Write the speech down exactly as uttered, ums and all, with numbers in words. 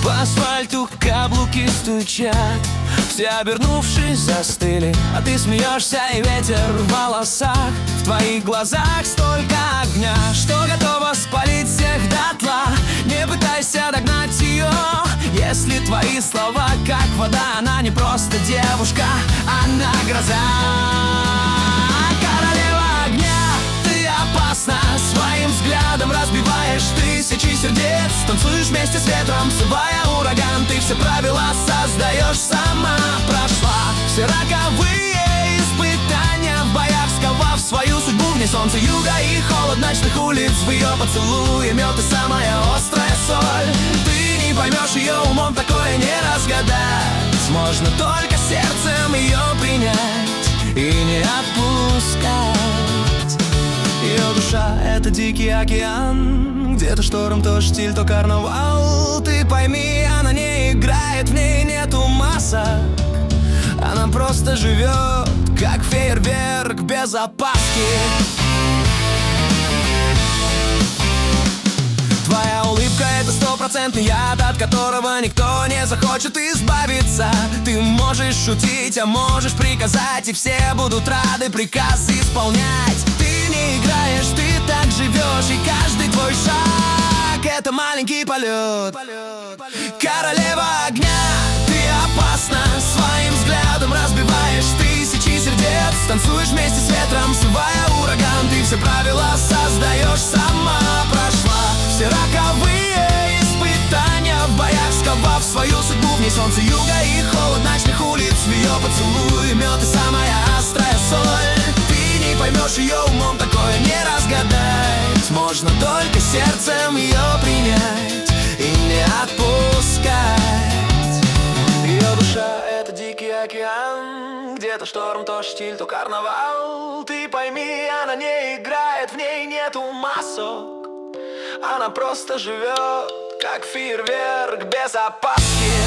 По асфальту каблуки стучат, все обернувшись застыли, а ты смеешься, и ветер в волосах. В твоих глазах столько огня, что готова спалить всех дотла. Не пытайся догнать ее, если твои слова как вода. Она не просто девушка, она гроза. Королева огня, ты опасна, своим взглядом разбиваешь тысячи сердец. Танцуешь вместе с ветром, срывая ураган. Ты все правила создаешь сама. Прошла все роковые испытания в боях, сковав свою судьбу. В ней солнце юга и холод ночных улиц. В ее поцелуе мед и самая острая соль. Ты не поймешь ее умом, такое не разгадать. Можно только сердцем ее принять и не отпускать. Ее душа — это дикий океан, где-то шторм, то штиль, то карнавал. Ты пойми, она не играет, в ней нету масок. Она просто живет, как фейерверк без опаски. Твоя улыбка — это стопроцентный яд, от которого никто не захочет избавиться. Ты можешь шутить, а можешь приказать, и все будут рады приказ исполнять. Ты не играешь, ты так живешь, и каждый твой шаг — это маленький полет. Королева огня, ты опасна, своим взглядом разбиваешь тысячи сердец. Танцуешь вместе с ветром, срывая ураган. Ты все правила создаешь сама. Прошла все роковые испытания в боях, сковав свою судьбу. В ней солнце юга и холод ночных улиц. В ее поцелуе мед и самая острая соль. Ты не поймешь ее умом, такое не разгадать. Можно только сердцем ее принять и не отпускать. Ее душа — это дикий океан, где-то шторм, то штиль, то карнавал. Ты пойми, она не играет, в ней нету масок. Она просто живет, как фейерверк без опаски.